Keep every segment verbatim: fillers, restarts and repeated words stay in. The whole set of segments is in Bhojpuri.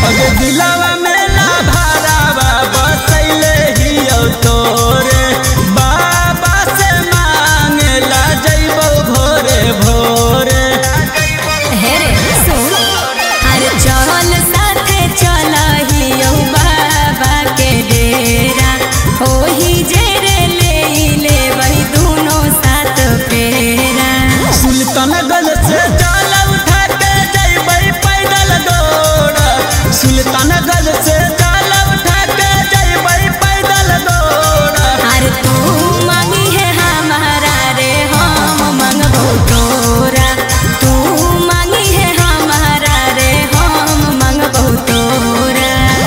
अगे दिलावा में ना भरावा बसैले ही तोरे बाबा से मांगेला जइबो भोरे भोरे। हे रे सुन अरे चल साथे चलही बाबा के डेरा ओही जेरे ले ले वही दोनों साथ फेरा। सुल्तानगंज से जल उठा के जइबै पैदल दौड़ सुल्तानगंज से जल उठा के जइबै पैदल दौड़। अरे तू मांगी है हमारा रे हम मंगबो तोरा तू मांगी है हमारा रे हम मंगबो तोरा।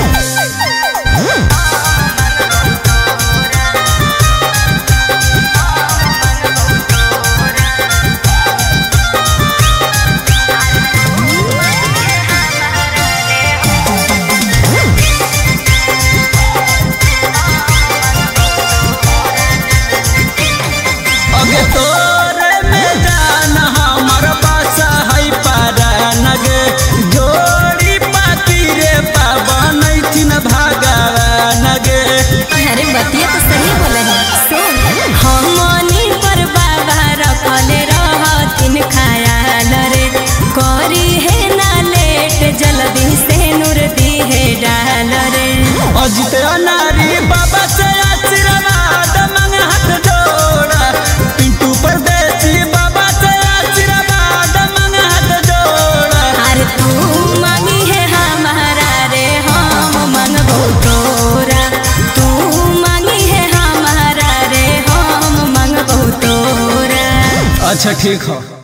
अगे तोरे में जान हमर बासा है पारानग जोड़ी पाती रे पावन थिन भगवानग। अरे बतिया तो सही बोले है सुन हमनी पर बाबा रखले रहतिन खायाल रे करी है ना लेट जल्दी से नूर दी है डाल रे। अजित अनारी बाबा से आशीर्वाद मांग हाथ जोड़ा पिंटू परदेसी बाबा से आशीर्वाद मांग हाथ जोड़ा। अरे तू मांगी है हमारा रे हम मंगबो तोरा तू मांगी है हमारा रे हम मंगबो तोरा। अच्छा ठीक है।